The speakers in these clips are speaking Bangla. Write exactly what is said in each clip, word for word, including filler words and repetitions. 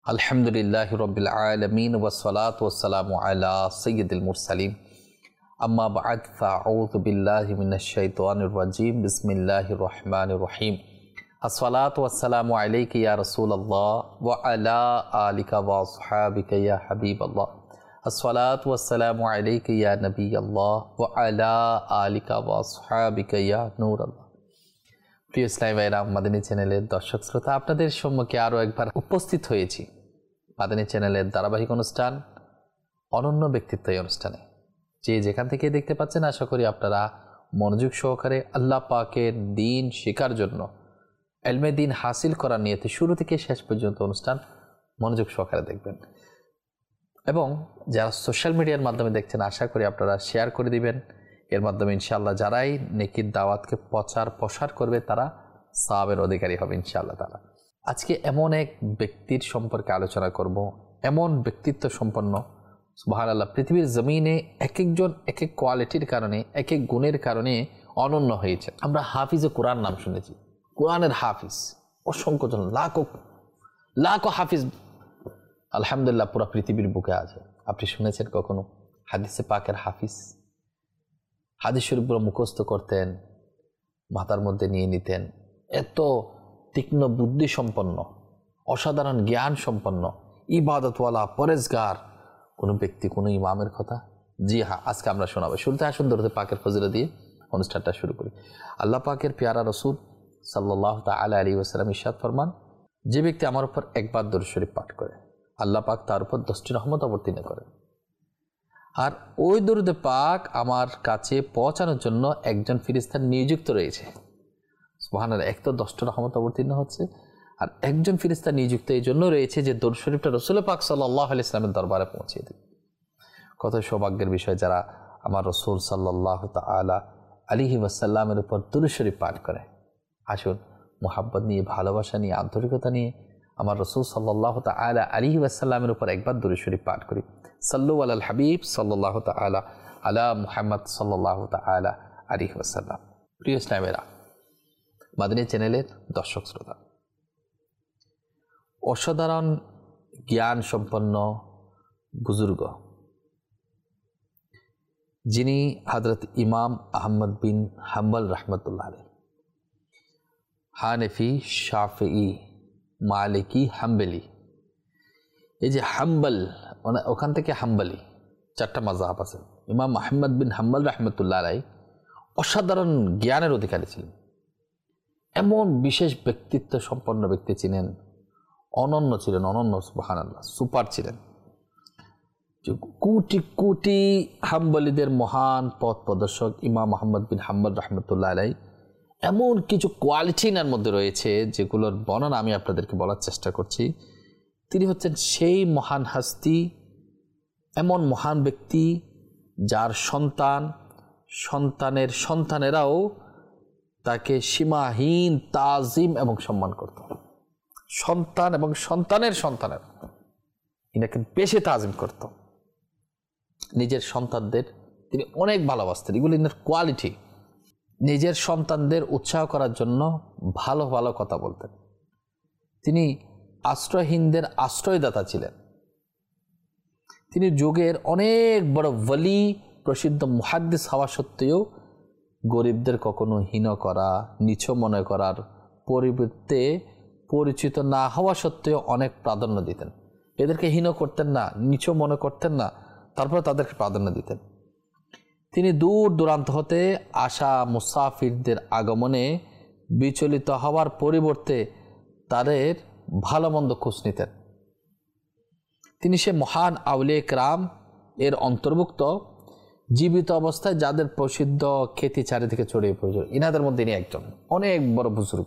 আলহামদুলিল্লাহি রাব্বিল আলামিন ওয়াসসালাতু ওয়াসসালামু আলা সাইয়্যিদিল মুরসালিন আম্মা বা'দ ফাআউযু বিল্লাহি মিনাশ শাইতানির রাজীম বিসমিল্লাহির রহমানির রহিম আসসালাতু ওয়াসসালামু আলাইকা ইয়া রাসূলুল্লাহ ওয়া আলা আলিকা ওয়া আসহাবিকা ইয়া হাবিবাল্লাহ আসসালাতু ওয়াসসালামু আলাইকা ইয়া নবিয়াল্লাহ ওয়া আলা আলিকা ওয়া আসহাবিকা ইয়া নূরাল্লাহ। প্রিয় ইসলামী ভাইরা, মাদানী চ্যানেলের দর্শক শ্রোতা, আপনাদের সম্মুখে আরও একবার উপস্থিত হয়েছি মাদানী চ্যানেলের ধারাবাহিক অনুষ্ঠান অনন্য ব্যক্তিত্ব এই অনুষ্ঠানে। যে যেখান থেকে দেখতে পাচ্ছেন, আশা করি আপনারা মনোযোগ সহকারে আল্লাহ পাকের দিন শেখার জন্য, এলমে দিন হাসিল করার নিয়তে শুরু থেকে শেষ পর্যন্ত অনুষ্ঠান মনোযোগ সহকারে দেখবেন। এবং যারা সোশ্যাল মিডিয়ার মাধ্যমে দেখছেন, আশা করি আপনারা শেয়ার করে দিবেন। এর মাধ্যমে ইনশাআল্লাহ যারাই নেকির দাওয়াতকে প্রচার প্রসার করবে তারা সওয়াবের অধিকারী হবে ইনশাআল্লাহ তাআলা। আজকে এমন এক ব্যক্তির সম্পর্কে আলোচনা করব, এমন ব্যক্তিত্ব সম্পন্ন, সুবহানাল্লাহ, পৃথিবীর জমিনে এক একজন এক এক কোয়ালিটির কারণে, এক এক গুণের কারণে অনন্য হয়েছে। আমরা হাফিজে কোরআন নাম শুনেছি, কোরআনের হাফিজ অসংখ্য জন, লাখো লাখো হাফিজ আলহামদুলিল্লাহ পুরো পৃথিবীর বুকে আছে। আপনি শুনেছেন কখনো হাদিসে পাকের হাফিজ? হাদিস শরীফগুলো মুখস্থ করতেন, মাথার মধ্যে নিয়ে নিতেন। এত তীক্ষ্ণ বুদ্ধি সম্পন্ন, অসাধারণ জ্ঞান সম্পন্ন, ইবাদতওয়ালা, পরেজগার কোনো ব্যক্তি, কোনো ইমামের কথা? জি হ্যাঁ, আজকে আমরা শোনাবো। শুরুতে আসুন দরুদ পাকের ফজিলত দিয়ে অনুষ্ঠানটা শুরু করি। আল্লাহ পাকের পেয়ারা রসুল সাল্লাল্লাহু তাআলা আলাইহি ওয়াসাল্লাম ইরশাদ ফরমান, যে ব্যক্তি আমার উপর একবার দরুদ শরীফ পাঠ করে, আল্লাহ পাক তার উপর দশটি রহমত অবতীর্ণ করেন। আর ওই দরুদে পাক আমার কাছে পৌঁছানোর জন্য একজন ফেরেশতা নিযুক্ত রয়েছে। সুবহানাল্লাহ, এক তো দশটা রহমত অবতীর্ণ হচ্ছে, আর একজন ফেরেশতা নিযুক্ত এই জন্য রয়েছে যে দরুদ শরীফটা রাসূল পাক সাল্লাল্লাহু আলাইহি ওয়াসাল্লামের দরবারে পৌঁছে দেবে। কত সৌভাগ্যের বিষয় যারা আমার রাসূল সাল্লাল্লাহু তাআলা আলাইহি ওয়াসাল্লামের উপর দরুদ শরীফ পাঠ করে। আসুন মুহাব্বত নিয়ে, ভালোবাসা নিয়ে, আন্তরিকতা নিয়ে আমার রাসূল সাল্লাল্লাহু তাআলা আলাইহি ওয়াসাল্লামের উপর একবার দরুদ শরীফ পাঠ করি। সাল্লু আলাল হাবিব সাল্লাল্লাহু তাআলা আলা মুহাম্মদ সাল্লাল্লাহু তাআলা আলাইহি ওয়াসাল্লাম। প্রিয় ইসলামীরা, মাদানী চ্যানেলের দর্শক শ্রোতা, অসাধারণ জ্ঞান সম্পন্ন বুজুর্গ, যিনি হযরত ইমাম আহমদ বিন হাম্বল রাহমাতুল্লাহ আলাইহি, হানাফি, শাফিঈ, মালিকি, হাম্বলি। এই যে হাম্বল, মানে ওখান থেকে হাম্বলি, চারটা মাযহাব আছে। ইমাম আহমদ বিন হাম্বল রাহমাতুল্লাহ আলাইহি অসাধারণ জ্ঞানের অধিকারী ছিলেন। এমন বিশেষ ব্যক্তিত্ব সম্পন্ন ব্যক্তি ছিলেন, অনন্য ছিলেন, অনন্য, সুবহানাল্লাহ, সুপার ছিলেন। যে কোটি কোটি হাম্বলিদের মহান পথ প্রদর্শক ইমাম আহমদ বিন হাম্বল রাহমাতুল্লাহ আলাইহি এমন কিছু কোয়ালিটি এর মধ্যে রয়েছে যেগুলোর বর্ণনা আমি আপনাদেরকে বলার চেষ্টা করছি। তিনি হচ্ছেন সেই মহান হাস্তি, এমন মহান ব্যক্তি যার সন্তান, সন্তানের সন্তানেরাও তাকে সীমাহীন তাজিম এবং সম্মান করত। সন্তান এবং সন্তানের সন্তানের ইনাকে বেশি তাজিম করত। নিজের সন্তানদের তিনি অনেক ভালোবাসতেন। এগুলো ইনার কোয়ালিটি। নিজের সন্তানদের উৎসাহ করার জন্য ভালো ভালো কথা বলতেন। তিনি আশ্রয়হীনদের আশ্রয়দাতা ছিলেন। তিনি যুগের অনেক বড় ওয়ালি, প্রসিদ্ধ মুহাদ্দিস হওয়া সত্ত্বেও গরিবদের কখনো হীন করা, নিচ মনে করার পরিবর্তে, পরিচিত না হওয়া সত্ত্বেও অনেক প্রাধান্য দিতেন। এদেরকে হীন করতেন না, নিচ মনে করতেন না, তারপরে তাদেরকে প্রাধান্য দিতেন। তিনি দূর দূরান্ত হতে আসা মুসাফিরদের আগমনে বিচলিত হওয়ার পরিবর্তে তাদের ভালো মন্দ খোঁজ নিতেন। তিনি সে মহান আউলিয়া কেরাম এর অন্তর্ভুক্ত, জীবিত অবস্থায় যাদের প্রসিদ্ধ খ্যাতি চারিদিকে ছড়িয়ে পড়েছিল, ইনাদের মধ্যে ইনি একজন অনেক বড় বুজুর্গ।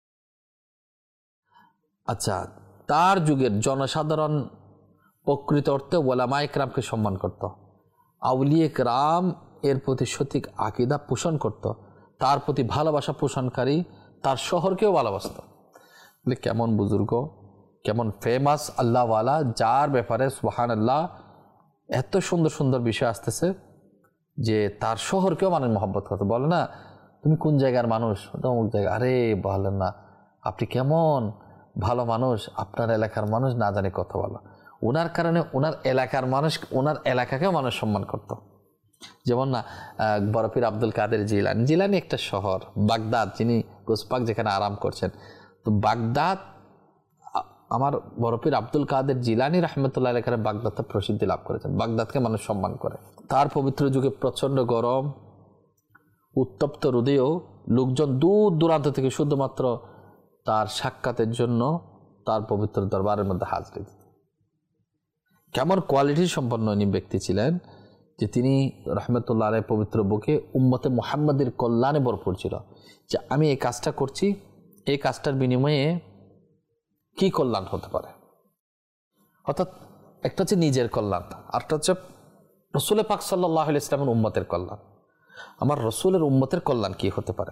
আচ্ছা, তার যুগের জনসাধারণ প্রকৃত অর্থে ওলামায়ে কেরামকে সম্মান করত, আউলিয়া কেরাম এর প্রতি সঠিক আকীদা পোষণ করত, তার প্রতি ভালোবাসা পোষণকারী তার শহরকেও ভালোবাসত। বলে কেমন বুজুর্গ, কেমন ফেমাস আল্লাহওয়ালা, যার ব্যাপারে সুবহানাল্লাহ এত সুন্দর সুন্দর বিষয় আসতেছে যে তার শহরকেও মানুষ মহব্বত করতে। বলে না, তুমি কোন জায়গার মানুষ? অমুক জায়গা। আরে বলেন না, আপনি কেমন ভালো মানুষ, আপনার এলাকার মানুষ না জানি কত ভালো। ওনার কারণে ওনার এলাকার মানুষ, ওনার এলাকাকেও মানুষ সম্মান করত। যেমন না বরফির আব্দুল কাদের জিলানি, জিলানি একটা শহর, বাগদাদ, যিনি গোসপাক যেখানে আরাম করছেন, তো বাগদাদ, আমার বরফির আব্দুল কাদের জিলানি রহমতুল্লাহ এখানে বাগদাদটা প্রসিদ্ধি লাভ করেছেন, বাগদাদকে মানুষ সম্মান করে। তার পবিত্র যুগে প্রচণ্ড গরম, উত্তপ্ত রোদেও লোকজন দূর দূরান্ত থেকে শুধুমাত্র তার সাক্ষাতের জন্য তার পবিত্র দরবারের মধ্যে হাজির দিত। কেমন কোয়ালিটি সম্পন্ন উনি ব্যক্তি ছিলেন যে তিনি রহমতুল্লাহ আলাইহির পবিত্র বুকে উম্মতে মুহাম্মাদের কল্যাণে ভরপুর ছিল, যে আমি এই কাজটা করছি, এই কাজটার বিনিময়ে কি কল্যাণ হতে পারে। অর্থাৎ একটা হচ্ছে নিজের কল্যাণ, আরেকটা হচ্ছে রসুল পাক সাল্লাল্লাহু আলাইহি ওয়াসাল্লামের উম্মতের কল্যাণ। আমার রসুলের উম্মতের কল্যাণ কি হতে পারে।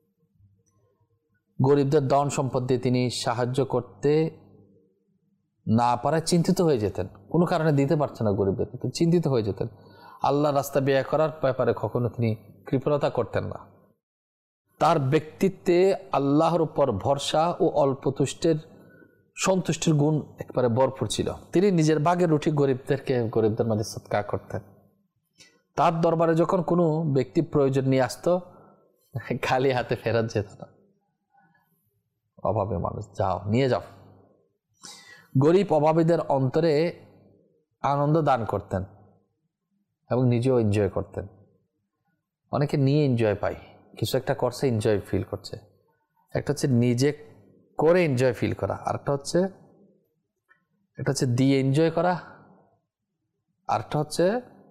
গরিবদের ধন সম্পদ দিয়ে তিনি সাহায্য করতে না পারায় চিন্তিত হয়ে যেতেন, কোনো কারণে দিতে পারছে না গরিবদের, চিন্তিত হয়ে যেতেন। আল্লাহর রাস্তা ব্যয় করার ব্যাপারে কখনো তিনি কৃপণতা করতেন না। তার ব্যক্তিত্বে আল্লাহর উপর ভরসা ও অল্প তুষ্টের সন্তুষ্টির গুণ একবারে ভরপুর ছিল। তিনি নিজের ভাগের রুটি গরিবদেরকে গরিবদের মাঝে সৎকা করতেন। তার দরবারে যখন কোনো ব্যক্তি প্রয়োজন নিয়ে আসতো, খালি হাতে ফেরত যেত না। অভাবে মানুষ, যাও নিয়ে যাও। গরিব অভাবীদের অন্তরে আনন্দ দান করতেন এবং নিজেও এনজয় করতেন। অনেকে নিয়ে এনজয় পায়, কিছু একটা করছে এনজয় ফিল করছে। একটা হচ্ছে নিজে করে এনজয় ফিল করা, আরেকটা হচ্ছে একটা হচ্ছে দিয়ে এনজয় করা, আরেকটা হচ্ছে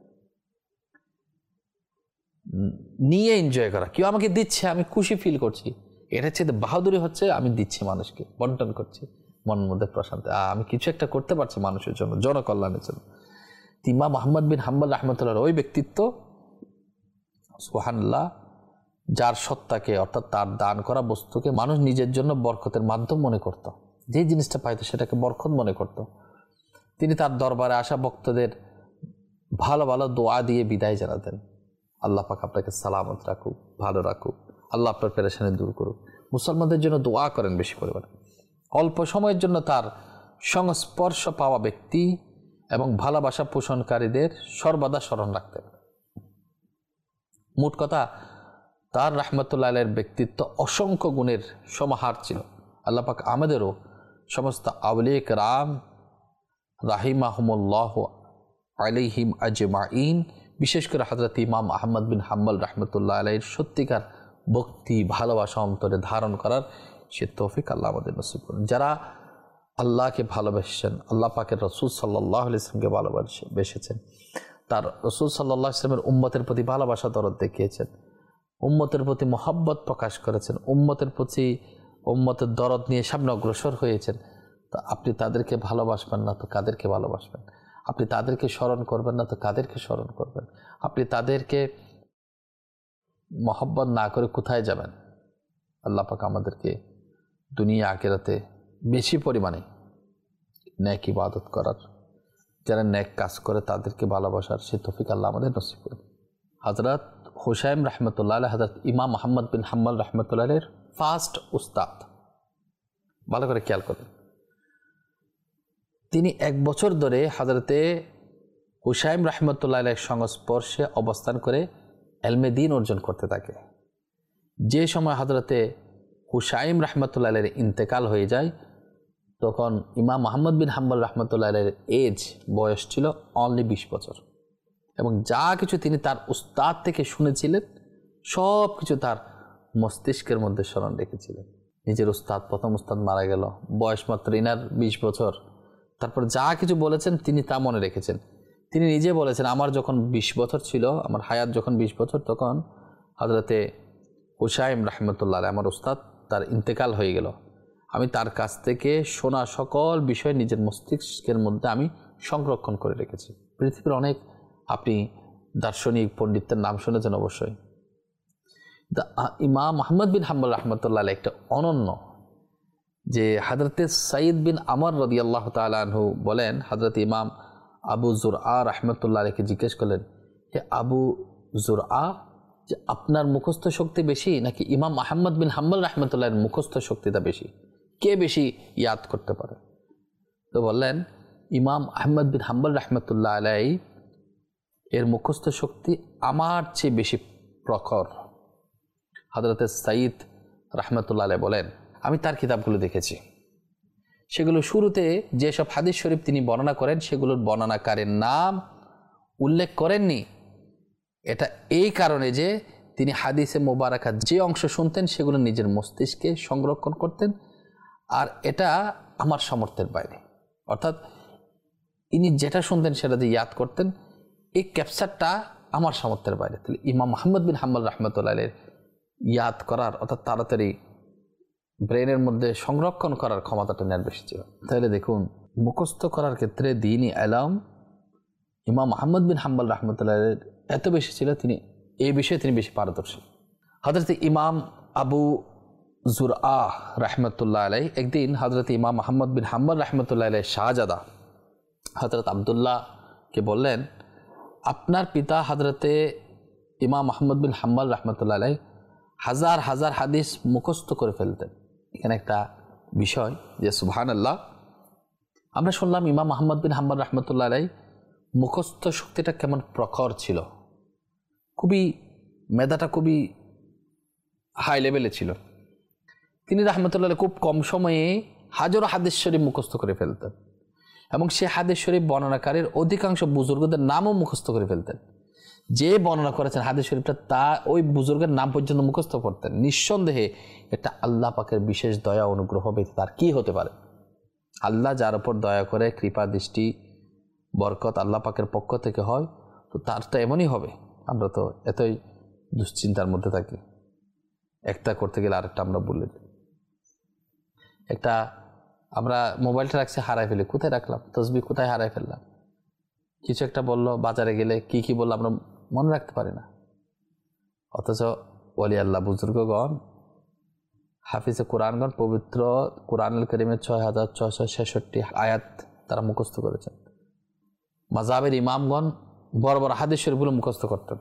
নিয়ে এনজয় করা। কেউ আমাকে দিচ্ছে, আমি খুশি ফিল করছি, এটা হচ্ছে বাহাদুরি, হচ্ছে আমি দিচ্ছি মানুষকে, বন্টন করছি, মনের মধ্যে প্রশান্তি, আমি কিছু একটা করতে পারছি মানুষের জন্য, জনকল্যাণের জন্য। ইমাম আহমদ বিন হাম্বল রাহমাতুল্লাহ ওই ব্যক্তিত্ব, সুবহানাল্লাহ, যার সত্তাকে অর্থাৎ তার দান করা বস্তুকে মানুষ নিজের জন্য বরকতের মাধ্যম মনে করত, যে জিনিসটা পাইতো সেটাকে বরকত মনে করত। তিনি তার দরবারে আসা ভক্তদের ভালো ভালো দোয়া দিয়ে বিদায় জানাতেন। আল্লাহ পাক আপনাকে সালামত রাখুক, ভালো রাখুক, আল্লাহ আপনার পেরেশানি দূর করুক। মুসলমানদের জন্য দোয়া করেন বেশি পরিমাণে। অল্প সময়ের জন্য তার সংস্পর্শ পাওয়া ব্যক্তি এবং ভালোবাসা পোষণকারীদের সর্বদা স্মরণ রাখতেন। মোট কথা, তার রাহমাতুল্লাহ আলাইহির ব্যক্তিত্ব অসংখ্য গুণের সমাহার ছিল। আল্লাহ পাক আমাদেরও সমস্ত আউলিয়া কেরাম রাহিমাহুমুল্লাহ আলাইহিম আজমাইন, বিশেষ করে হযরত ইমাম আহমদ বিন হাম্বল রাহমাতুল্লাহ আলাইহির সত্যিকার ভক্তি ভালোবাসা অন্তরে ধারণ করার সে তৌফিক আল্লাহ আমাদের নসিব করুন। যারা আল্লাহকে ভালোবেসেছেন, আল্লাহ পাকের রসুল সাল্লাল্লাহু আলাইহি ওয়াসাল্লামকে ভালোবেসেছেন, তার রসুল সাল্লাল্লাহু আলাইহি ওয়াসাল্লামের উম্মতের প্রতি ভালোবাসা দরদ দেখিয়েছেন, উম্মতের প্রতি মহব্বত প্রকাশ করেছেন, উম্মতের প্রতি উম্মতের দরদ নিয়ে সামনে অগ্রসর হয়েছেন, তো আপনি তাদেরকে ভালোবাসবেন না তো কাদেরকে ভালোবাসবেন? আপনি তাদেরকে স্মরণ করবেন না তো কাদেরকে স্মরণ করবেন? আপনি তাদেরকে মহব্বত না করে কোথায় যাবেন? আল্লাহ পাক আমাদেরকে দুনিয়া আখিরাতে বেশি পরিমাণে নেক ইবাদত করার, যারা নেক কাজ করে তাদেরকে ভালোবাসার সে তৌফিক আল্লাহ আমাদের নসিব করুন। হযরত হুসাইম রাহমাতুল্লাহ আলাইহি, হযরত ইমাম আহমদ বিন হাম্বল রাহমাতুল্লাহ আলাইহির ফার্স্ট উস্তাদ, ভালো করে খেয়াল করুন। তিনি এক বছর ধরে হযরতে হুসাইম রাহমাতুল্লাহ আলাইহির সংস্পর্শে অবস্থান করে ইলমে দ্বীন অর্জন করতে থাকে। যে সময় হযরতে হুসাইম রাহমাতুল্লাহ আলাইহির ইন্তেকাল হয়ে যায়, তখন ইমাম আহমদ বিন হাম্বল রাহমাতুল্লাহ আলাইহির এজ বয়স ছিল অনলি বিশ বছর, এবং যা কিছু তিনি তার উস্তাদ থেকে শুনেছিলেন সব কিছু তার মস্তিষ্কের মধ্যে স্মরণ রেখেছিলেন। নিজের উস্তাদ, প্রথম উস্তাদ মারা গেল, বয়স মাত্র ইনার বিশ বছর, তারপর যা কিছু বলেছেন তিনি তা মনে রেখেছেন। তিনি নিজে বলেছেন, আমার যখন বিশ বছর ছিল, আমার হায়াত যখন বিশ বছর, তখন হযরতে হুসাইম রাহমাতুল্লাহ আলাইহি আমার উস্তাদ, তার ইন্তেকাল হয়ে গেল। আমি তার কাছ থেকে শোনা সকল বিষয় নিজের মস্তিষ্কের মধ্যে আমি সংরক্ষণ করে রেখেছি। পৃথিবীর অনেক আপনি দার্শনিক পণ্ডিতের নাম শুনেছেন অবশ্যই। ইমাম আহমদ বিন হাম্বল রাহমাতুল্লাহ আলাইহি একটা অনন্য, যে হযরতে সাইদ বিন আমর রাদিয়াল্লাহু তাআলা আনহু বলেন, হযরত ইমাম আবু যুরআ রাহমাতুল্লাহ আলাইহিকে জিজ্ঞেস করলেন, হে আবু যুরআ, যে আপনার মুখস্থ শক্তি বেশি নাকি ইমাম আহমদ বিন হাম্বল রাহমাতুল্লাহর মুখস্থ শক্তিটা বেশি? কে বেশি ইয়াদ করতে পারে? তো বললেন ইমাম আহমদ বিন হাম্বল রহমতুল্লাহ আলাই এর মুখস্থ শক্তি আমার চেয়ে বেশি প্রখর। হযরত সাঈদ রহমতুল্লাহ আলাই বলেন আমি তার কিতাবগুলো দেখেছি, সেগুলো শুরুতে যেসব হাদিস শরীফ তিনি বর্ণনা করেন সেগুলোর বর্ণনাকারের নাম উল্লেখ করেননি। এটা এই কারণে যে তিনি হাদিসে মোবারকা যে অংশ শুনতেন সেগুলো নিজের মস্তিষ্কে সংরক্ষণ করতেন, আর এটা আমার সামর্থ্যের বাইরে। অর্থাৎ ইনি যেটা শুনতেন সেটা দিয়ে ইয়াদ করতেন, এই ক্যাপচারটা আমার সামর্থ্যের বাইরে। তাহলে ইমাম আহমদ বিন হাম্বল রহমতুল্লাহ আলাইহির ইয়াদ করার অর্থাৎ তাড়াতাড়ি ব্রেনের মধ্যে সংরক্ষণ করার ক্ষমতাটা নেয়ার বেশি ছিল। তাহলে দেখুন মুখস্থ করার ক্ষেত্রে দ্বীনি ইলম ইমাম আহমদ বিন হাম্বল রহমতুল্লাহ আলাইহির এত বেশি ছিল, তিনি এই বিষয়ে তিনি বেশি পারদর্শী। হযরত ইমাম আবু জুরআহ রহমতুল্লাহ আলাইহি একদিন হযরত ইমাম আহমদ বিন হাম্বল রহমতুল্লাহ আলাইহির শাহজাদা হযরত আবদুল্লাহকে বললেন আপনার পিতা হযরতে ইমাম আহমদ বিন হাম্বল রহমতুল্লাহ আলাইহি হাজার হাজার হাদিস মুখস্থ করে ফেলতেন। এখানে একটা বিষয় যে সুবহানাল্লাহ, আমরা শুনলাম ইমাম আহমদ বিন হাম্বল রহমতুল্লাহ আলাইহি মুখস্থ শক্তিটা কেমন প্রখর ছিল, খুবই মেধাটা খুবই হাই লেভেলে ছিল। তিনি রহমতুল্লাহ খুব কম সময়ে হাজারো হাদিস শরীফ মুখস্থ করে ফেলতেন এবং সে হাদিস শরীফ বর্ণনাকারীর অধিকাংশ বুজুর্গদের নামও মুখস্থ করে ফেলতেন। যে বর্ণনা করেছেন হাদিস শরীফটা তা ওই বুজুর্গের নাম পর্যন্ত মুখস্থ করতেন। নিঃসন্দেহে এটা আল্লাহ পাকের বিশেষ দয়া অনুগ্রহ ব্যতীত তার কি হতে পারে? আল্লাহ যার উপর দয়া করে কৃপা দৃষ্টি বরকত আল্লাহ পাকের পক্ষ থেকে হয়, তো তার তো এমনই হবে। আমরা তো এতই দুশ্চিন্তার মধ্যে থাকি, একটা করতে গেলে আরেকটা আমরা বলে দিই। একটা আমরা মোবাইলটা রাখছি হারাই ফেলি, কোথায় রাখলাম, তসবিহ কোথায় হারাই ফেললাম, কিছু একটা বললো বাজারে গেলে কি কি বললো আমরা মনে রাখতে পারি না। অথচ ওলি আল্লাহ বুজুর্গগণ হাফিজে কোরআনগণ পবিত্র কোরআনুল কারীমের ছয় হাজার ছয়শো ছেষট্টি আয়াত তারা মুখস্থ করেছেন। মাযহাবের ইমামগণ বড় বড় হাদিস শরীফগুলো মুখস্থ করতেন।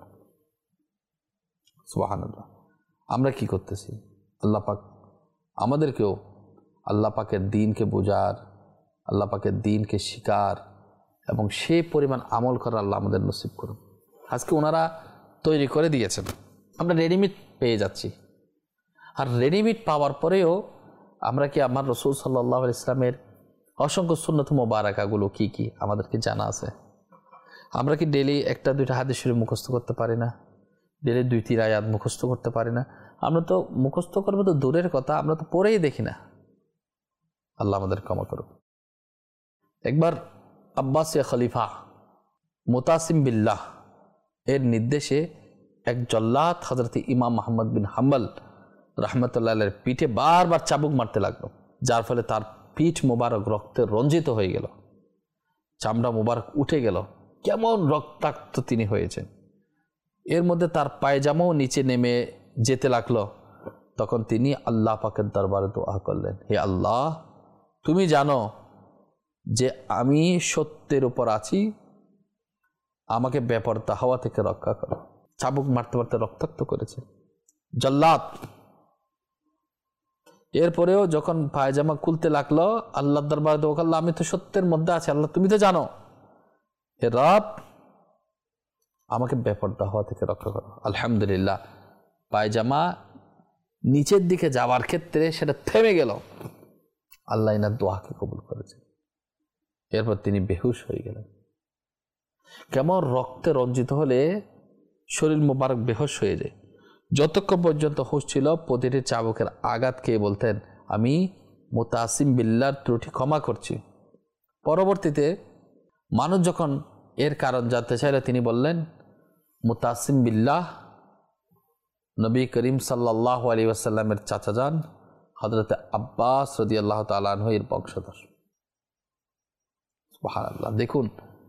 সুবহানাল্লাহ, আমরা কি করতেছি? আল্লাহ পাক আমাদেরকেও আল্লাহ পাকের দ্বীনকে বোঝার, আল্লাহ পাকের দ্বীনকে শিকার এবং সেই পরিমাণ আমল করার আল্লাহ আমাদের নসিব করুন। আজকে ওনারা তৈরি করে দিয়েছেন, আমরা রেডিমেড পেয়ে যাচ্ছি। আর রেডিমেড পাওয়ার পরেও আমরা কি আমার রাসূল সাল্লাল্লাহু আলাইহি ইসলামের অসংখ্য সুন্নত মোবারকাগুলো কি কি আমাদেরকে জানা আছে? আমরা কি ডেলি একটা দুইটা হাদিস শরীফ মুখস্থ করতে পারি না? ডেলি দুই তিন আয়াত মুখস্থ করতে পারি না? আমরা তো মুখস্থ করবো তো দূরের কথা, আমরা তো পড়েই দেখি না। আল্লাহ আমাদের ক্ষমা করুন। একবার আব্বাসিয়া খলিফা মুতাসিম বিল্লাহ এর নির্দেশে এক জল্লাদ হযরত ইমাম আহমদ বিন হাম্বল রহমতুল্লাহ আলাইহির পিঠে বারবার চাবুক মারতে লাগলো, যার ফলে তার পিঠ মোবারক রক্তে রঞ্জিত হয়ে গেল, চামড়া মোবারক উঠে গেল, কেমন রক্তাক্ত তিনি হয়েছেন। এর মধ্যে তার পায়জামাও নিচে নেমে যেতে লাগলো। তখন তিনি আল্লাহ পাকের দরবারে দোয়া করলেন, হে আল্লাহ, তুমি জানো যে আমি সত্যের উপর আছি, আমাকে বেপরদা হওয়া থেকে রক্ষা করো। চাবুক মারতে মারতে রক্তাক্ত করেছে জল্লাদ। এরপরেও যখন পায়জামা খুলতে লাগলো আল্লাহর দরবারে দোয়া করলো, আমি তো সত্যের মধ্যে আছি, আল্লাহ তুমি তো জানো, হে রব আমাকে বেপরদা হওয়া থেকে রক্ষা করো। আলহামদুলিল্লাহ, পায়জামা নিচের দিকে যাওয়ার ক্ষেত্রে সেটা থেমে গেল। আল্লাহ ইনার দোয়াকে কবুল করেছে। এরপর তিনি বেহুশ হয়ে গেলেন। কেমন রক্তে রঞ্জিত হলে শরীর মোবারক বেহুশ হয়ে যায়। যতক্ষণ পর্যন্ত হুঁশ ছিল প্রতিটি চাবুকের আঘাত খেয়ে বলতেন, আমি মুতাসিম বিল্লাহর ত্রুটি ক্ষমা করছি। পরবর্তীতে মানুষ যখন এর কারণ জানতে চাইল, তিনি বললেন, মুতাসিম বিল্লাহ নবী করিম সাল্লাল্লাহু আলাইহি ওয়াসাল্লামের চাচা যান হযরত আব্বাস রাদিয়াল্লাহু তাআলা আনহু এর বংশধর। সুবহানাল্লাহ, দেখুন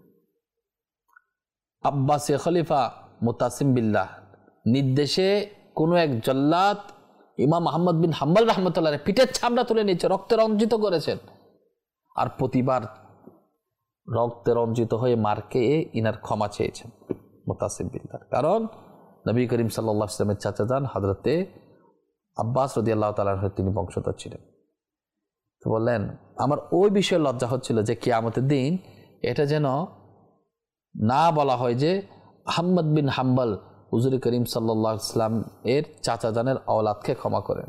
আব্বাসী খলিফা মুতাসিম বিল্লাহ নির্দেশে কোনো এক জল্লাদ ইমাম আহমদ বিন হাম্বল রহমতুল্লাহ পিঠের ছামড়া তুলে নিচ্ছে, রক্তে রঞ্জিত করেছেন। আর প্রতিবার রক্তে রঞ্জিত হয়ে মারকে ইনার ক্ষমা চেয়েছেন মুতাসিম বিল্লাহ। কারণ নবী করিম সাল্লাল্লাহু আলাইহি ওয়াসাল্লামের চাচা যান হযরতে আব্বাস রাদিয়াল্লাহু তাআলা আনহু তিনি বংশধর ছিলেন। তো বললেন আমার ওই বিষয়ে লজ্জা হচ্ছিল যে কিয়ামতের দিন এটা যেন না বলা হয় যে আহমদ বিন হাম্বল হুজুর করিম সাল্লাল্লাহু আলাইহি ওয়াসাল্লাম এর চাচা জানের আওলাদকে ক্ষমা করেন।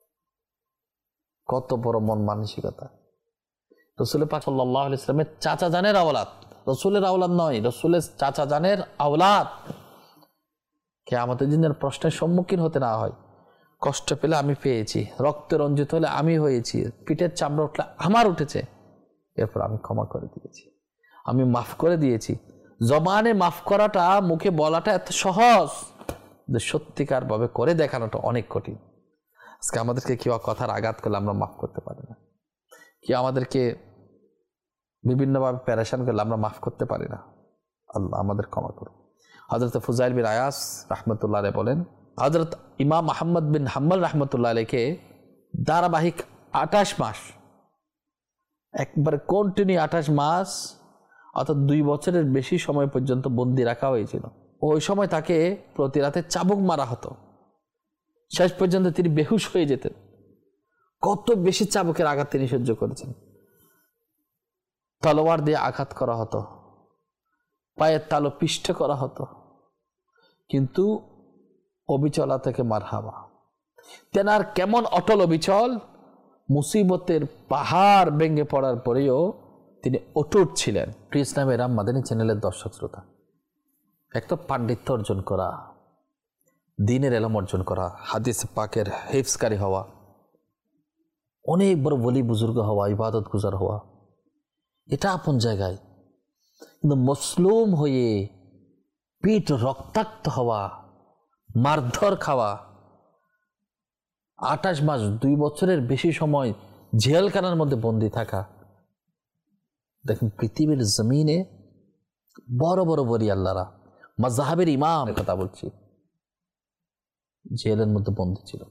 কত বড় মন মানসিকতা! রাসূল পাক সাল্লাল্লাহু আলাইহি ওয়াসাল্লামের চাচা জানের আওলাদ, রাসূলের আওলাদ নয়, রাসূলের চাচা জানের আওলাদ কিয়ামতের দিনের প্রশ্নের সম্মুখীন হতে না হয়। কষ্ট পেলে আমি পেয়েছি, রক্তে রঞ্জিত হলে আমি হয়েছি, পিঠের চামড়া উঠলে আমার উঠেছে, এরপর আমি ক্ষমা করে দিয়েছি, আমি মাফ করে দিয়েছি। জবানে মাফ করাটা, মুখে বলাটা এত সহজ, সত্যিকার ভাবে করে দেখানোটা অনেক কঠিন। আজকে আমাদেরকে কেউ কথার আঘাত করলে আমরা মাফ করতে পারি না, কেউ আমাদেরকে বিভিন্নভাবে প্যারেশান করলে আমরা মাফ করতে পারি না। আল্লাহ আমাদের ক্ষমা করুন। হযরত ফুজাইল বিন আয়াস রাহমাতুল্লাহ আলাইহি বলেন, হযরত ইমাম আহমদ বিন হাম্বল রাহমাতুল্লাহ আলাইহিকে ধারাবাহিক আঠাশ মাস, একবার কন্টিনিউ আঠাশ মাস অর্থাৎ দুই বছরের বেশি সময় পর্যন্ত বন্দী রাখা হয়েছিল। ওই সময় তাকে প্রতি রাতে চাবুক মারা হতো, শেষ পর্যন্ত তিনি বেহুশ হয়ে যেতেন। কত বেশি চাবুকের আঘাত তিনি সহ্য করেছেন। তলোয়ার দিয়ে আঘাত করা হতো, পায়ের তালু পিষ্টে করা হতো, কিন্তু অবিচলা থেকে মারহাবা। তেনার কেমন অটল অবিচল, মুসিবতের পাহাড় ভেঙে পড়ার পরেও তিনি অটুট ছিলেন। প্রিয় ইসলামী রাম মাদানী চ্যানেলের দর্শক শ্রোতা, এক তো পাণ্ডিত্য অর্জন করা, দ্বীনের ইলম অর্জন করা, হাদিস পাকের হিফজকারী হওয়া, অনেক বড় ওলি বুজুর্গ হওয়া, ইবাদত গুজার হওয়া, এটা আপন জায়গায়। কিন্তু মসলুম হয়ে পিঠ রক্তাক্ত হওয়া, মারধর খাওয়া, আঠাশ মাস দুই বছরের বেশি সময় জেলখানার মধ্যে বন্দী থাকা। দেখুন পৃথিবীর জমিনে বড় বড় বলি আল্লাহরা, মাযহাবের ইমাম কথা বলছি, জেলের মধ্যে বন্দী ছিল,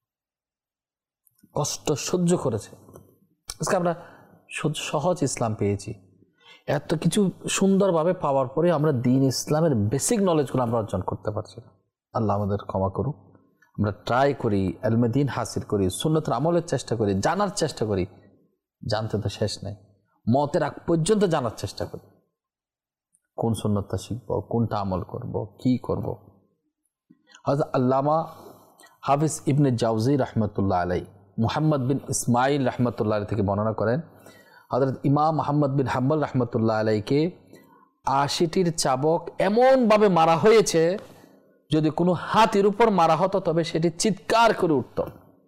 কষ্ট সহ্য করেছে। আজকে আমরা সহজ ইসলাম পেয়েছি, এত কিছু সুন্দরভাবে পাওয়ার পরে আমরা দ্বীন ইসলামের বেসিক নলেজগুলো আমরা অর্জন করতে পারছি না। আল্লাহ আমাদের ক্ষমা করুক। আমরা ট্রাই করি, ইলমে দ্বীন হাসিল করি, সুন্নতের আমলের চেষ্টা করি, জানার চেষ্টা করি, জানতে তো শেষ নাই, মতের আগ পর্যন্ত জানার চেষ্টা করি, কোন সুন্নতটা শিখব, কোনটা আমল করব, কি করব। হযরত আল্লামা হাফিজ ইবনে জাওজি রাহমাতুল্লাহ আলাইহি মুহাম্মদ বিন ইসমাইল রাহমাতুল্লাহ আলাইহি থেকে বর্ণনা করেন, হযরত ইমাম মুহাম্মদ বিন হাম্বল রাহমাতুল্লাহ আলাইহিকে আশিটির চাবক এমনভাবে মারা হয়েছে, যদি কোনো হাতির উপর মারা হতো তবে সেটি চিৎকার করে উঠত।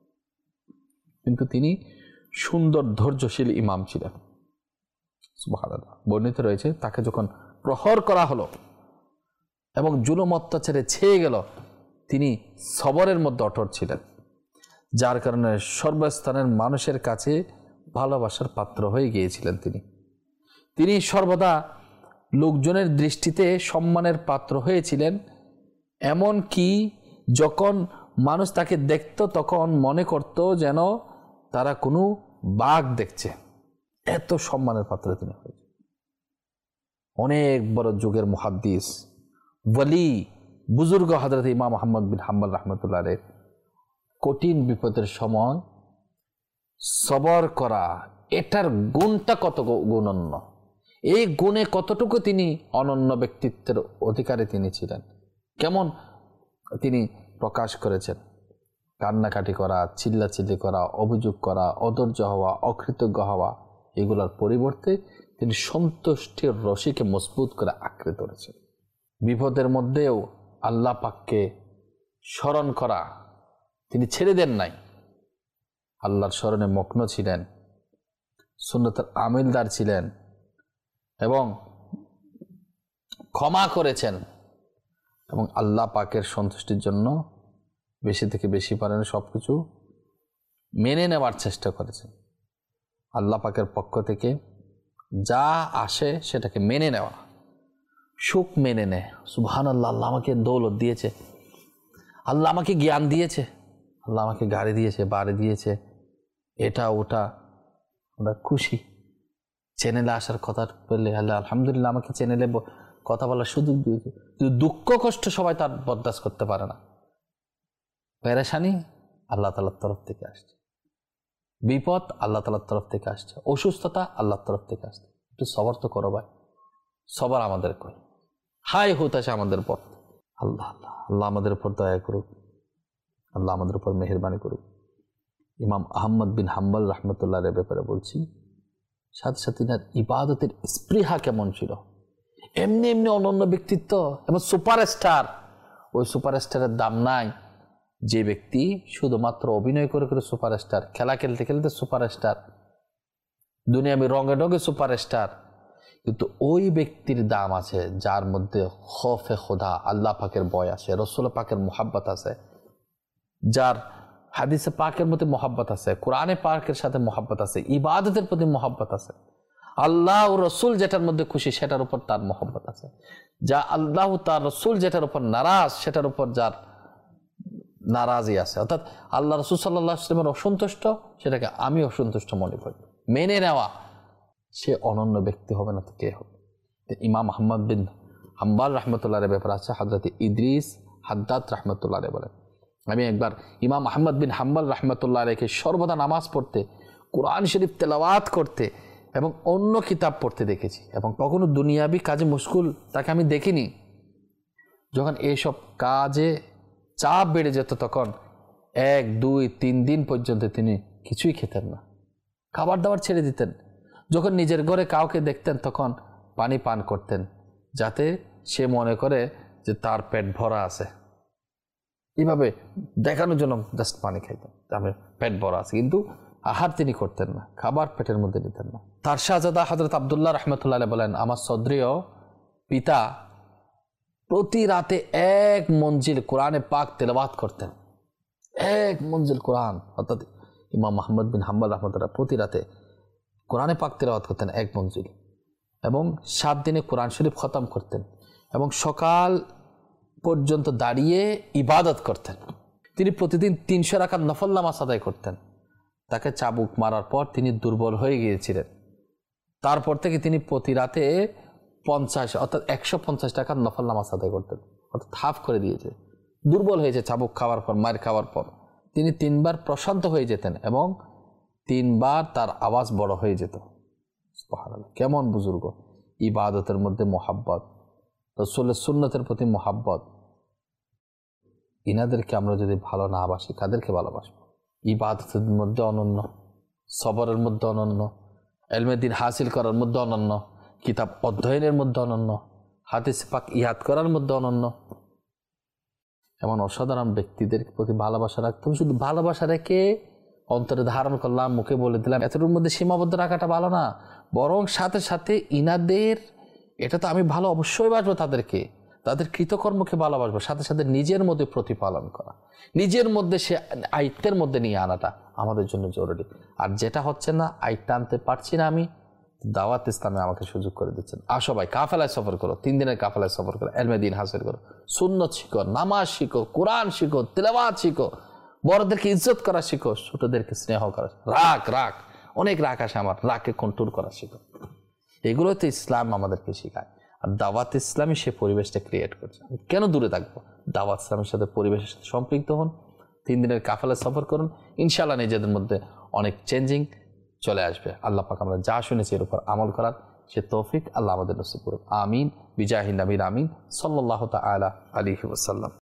কিন্তু তিনি সুন্দর ধৈর্যশীল ইমাম ছিলেন। সুবহানাল্লাহ। বর্ণিত রয়েছে তাকে যখন প্রহর করা হলো এবং জুলুম অত্যাচারে ছেয়ে গেল, তিনি সবরের মধ্যে অটল ছিলেন, যার কারণে সর্বস্থানের মানুষের কাছে ভালোবাসার পাত্র হয়ে গিয়েছিলেন। তিনি তিনি সর্বদা লোকজনের দৃষ্টিতে সম্মানের পাত্র হয়েছিলেন। এমন কি যখন মানুষ তাকে দেখত তখন মনে করত যেন তারা কোনো বাঘ দেখছে, এত সম্মানের পাত্র তিনি হয়েছে। অনেক বড় যুগের মুহাদ্দিস, ওয়ালি, বুজুর্গ হযরত ইমাম আহমদ বিন হাম্বল রাহমাতুল্লাহ আলাইহি কঠিন বিপদের সময় সবর করা, এটার গুণটা কত গুণন্য, এই গুণে কতটুকু তিনি অনন্য ব্যক্তিত্বের অধিকারী তিনি ছিলেন, কেমন তিনি প্রকাশ করেছেন। কান্নাকাটি করা, চিল্লাচিল্লি করা, অভিযোগ করা, অধৈর্য হওয়া, অকৃতজ্ঞ হওয়া, এগুলোর পরিবর্তে তিনি সন্তুষ্টির রশিকে মজবুত করে আঁকড়ে ধরেছেন। বিপদের মধ্যেও আল্লাহ পাককে স্মরণ করা তিনি ছেড়ে দেন নাই, আল্লাহর স্মরণে মগ্ন ছিলেন, সুন্নতের আমিলদার ছিলেন এবং ক্ষমা করেছেন এবং আল্লাহ পাকের সন্তুষ্টির জন্য বেশি থেকে বেশি পারেন সবকিছু মেনে নেওয়ার চেষ্টা করেছেন। আল্লাহ পাকের পক্ষ থেকে যা আসে সেটাকে মেনে নেওয়া, সুখ মেনে নেয়। সুবহানাল্লাহ, আল্লাহ আমাকে দৌলত দিয়েছে, আল্লাহ আমাকে জ্ঞান দিয়েছে, আল্লাহ আমাকে গাড়ি দিয়েছে, বাড়ি দিয়েছে, এটা ওটা, আমরা খুশি। চ্যানেলে আসার কথা বললে আল্লাহ আলহামদুলিল্লাহ আমাকে চ্যানেলে কথা বলার সুযোগ দিয়েছে। কিন্তু দুঃখ কষ্ট সবাই তার বরদাস্ত করতে পারে না, পেরেশানি আল্লাহ তাআলার তরফ থেকে আসছে। বিপদ আল্লাহ তাআলার তরফ থেকে আসছে, অসুস্থতা আল্লাহর তরফ থেকে আসছে। একটু সবর তো করো ভাই, সবার আমাদের কই হাই হতাশা আমাদের পথ। আল্লাহ আল্লাহ আল্লাহ আমাদের উপর দয়া করুক, আল্লাহ আমাদের উপর মেহেরবানি করুক। ইমাম আহমদ বিন হাম্বল রহমতুল্লাহ এর ব্যাপারে বলছি, সাথে সাথে তার ইবাদতের স্পৃহা কেমন ছিল, এমনি এমনি অনন্য ব্যক্তিত্ব এবং সুপারস্টার। ওই সুপারস্টারের দাম নাই যে ব্যক্তি শুধুমাত্র অভিনয় করে করে সুপারস্টার, খেলা খেলতে খেলতে সুপারস্টার, দুনিয়াবি রঙে রঙে সুপারস্টার। কিন্তু ওই ব্যক্তির দাম আছে যার মধ্যে খৌফে খোদা, আল্লাহ পাকের ভয় আছে, রসুল পাকের মোহাব্বত আছে, যার হাদিসে পাকের মধ্যে মোহাব্বত আছে, কোরআনে পাকের সাথে মোহাব্বত আছে, ইবাদতের প্রতি মোহাব্বত আছে, আল্লাহ ও রসুল যেটার মধ্যে খুশি সেটার উপর তার মোহাব্বত আছে, যা আল্লাহ তার রসুল যেটার উপর নারাজ সেটার উপর যার নারাজি আছে। অর্থাৎ আল্লাহ রসুল সাল্লাল্লাহু আলাইহি ওয়াসাল্লামের অসন্তুষ্ট, সেটাকে আমি অসন্তুষ্ট মনে করি, মেনে নেওয়া, সে অনন্য ব্যক্তি হবে না তো কে হবে? ইমাম আহমদ বিন হাম্বল রহমতুল্লাহ এর ব্যাপারে আছে, হযরত ইদ্রিস হাদ্দাদ রহমতুল্লাহ বলেন, আমি একবার ইমাম আহমদ বিন হাম্বল রহমতুল্লাহ আলাইহিকে সর্বদা নামাজ পড়তে, কোরআন শরীফ তেলাওয়াত করতে এবং অন্য কিতাব পড়তে দেখেছি, এবং কখনো দুনিয়াবি কাজে মশগুল তাকে আমি দেখিনি। যখন এইসব কাজে চাপ বেড়ে যেত তখন এক দুই তিন দিন পর্যন্ত তিনি কিছুই খেতেন না, খাবার দাবার ছেড়ে দিতেন। যখন নিজের ঘরে কাউকে দেখতেন তখন পানি পান করতেন, যাতে সে মনে করে যে তার পেট ভরা আছে, এইভাবে দেখানোর জন্য জাস্ট পানি খাইতেন, তারপরে পেট ভরা আছে, কিন্তু আহার তিনি করতেন না, খাবার পেটের মধ্যে নিতেন না। তার শাহজাদা হযরত আব্দুল্লাহ রহমতুল্লাহ বলেন, আমার সদরীয় পিতা প্রতি রাতে এক মঞ্জিল কোরআনে পাক তেলাওয়াত করতেন, এক মঞ্জিল কোরআন। অর্থাৎ ইমাম আহমদ বিন হাম্বল রহমতুল্লাহ প্রতি রাতে কোরআনে পাক তেলাওয়াত করতেন এক মঞ্জিল, এবং সাত দিনে কোরআন শরীফ খতম করতেন, এবং সকাল পর্যন্ত দাঁড়িয়ে ইবাদত করতেন। তিনি প্রতিদিন তিনশো রাকাত নফল নামাজ আদায় করতেন। তাকে চাবুক মারার পর তিনি দুর্বল হয়ে গিয়েছিলেন, তারপর থেকে তিনি প্রতি রাতে পঞ্চাশ অর্থাৎ একশো পঞ্চাশ টাকার নফল নামাজ আদায় করতেন, অর্থাৎ হাফ করে দিয়েছে, দুর্বল হয়েছে চাবুক খাওয়ার পর, মার খাওয়ার পর। তিনি তিনবার প্রশান্ত হয়ে যেতেন এবং তিনবার তার আওয়াজ বড় হয়ে যেত। সুবহানাল্লাহ, কেমন বুজুর্গ! ইবাদতের মধ্যে মোহাব্বত, রাসূলের সুন্নতের প্রতি মোহাব্বত। ইনাদেরকে আমরা যদি ভালো না বাসি, কাদেরকে ভালোবাসবো? ইবাদতের মধ্যে অনন্য, সবরের মধ্যে অনন্য, ইলমে দ্বীন হাসিল করার মধ্যে অনন্য, কিতাব অধ্যয়নের মধ্যে অনন্য, হাদিস পাক ইয়াদ করার মধ্যে অনন্য। এমন অসাধারণ ব্যক্তিদের প্রতি ভালোবাসা রাখতাম। শুধু ভালোবাসা রেখে অন্তরে ধারণ করলাম, মুখে বলে দিলাম, এতটুকুর মধ্যে সীমাবদ্ধ রাখাটা ভালো না। বরং সাথে সাথে ইনাদের, এটা তো আমি ভালো অবশ্যই বাসবো তাদেরকে, তাদের কৃতকর্মকে ভালোবাসবো, সাথে সাথে নিজের মধ্যে প্রতিপালন করা, নিজের মধ্যে সে আয়ত্তের মধ্যে নিয়ে আনাটা আমাদের জন্য জরুরি। আর যেটা হচ্ছে না, আয়ত্ত আনতে পারছি না আমি, দাওয়াত ইসলামে আমাকে সুযোগ করে দিচ্ছেন। আসো ভাই, কাফেলায় সফর করো, তিন দিনের কাফেলায় সফর করো, ইলমে দ্বীন হাসিল করো, সুন্নত শিখো, নামাজ শিখো, কোরআন শিখো, তিলাওয়াত শিখো, বড়দেরকে ইজ্জত করা শিখো, ছোটদেরকে স্নেহ করা, রাগ রাগ অনেক রাগ আসে আমার, রাগকে কন্ট্রোল করা শিখো। এগুলো তো ইসলাম আমাদেরকে শেখায়। আর দাওয়াত ইসলামী সে পরিবেশটা ক্রিয়েট করছে। আমি কেন দূরে থাকবো? দাওয়াত ইসলামের সাথে, পরিবেশের সাথে সম্পৃক্ত হন, তিন দিনের কাফেলায় সফর করুন, ইনশাআল্লাহ নিজেদের মধ্যে অনেক চেঞ্জিং চলে আসবে। আল্লাহ পাক আমরা যা শুনেছি এর উপর আমল করার সে তৌফিক আল্লাহ আমাদের নসিব করুন। আমিন বিজাহি নবীর আমিন সাল্লাল্লাহু তাআলা আলাইহি ওয়াসাল্লাম।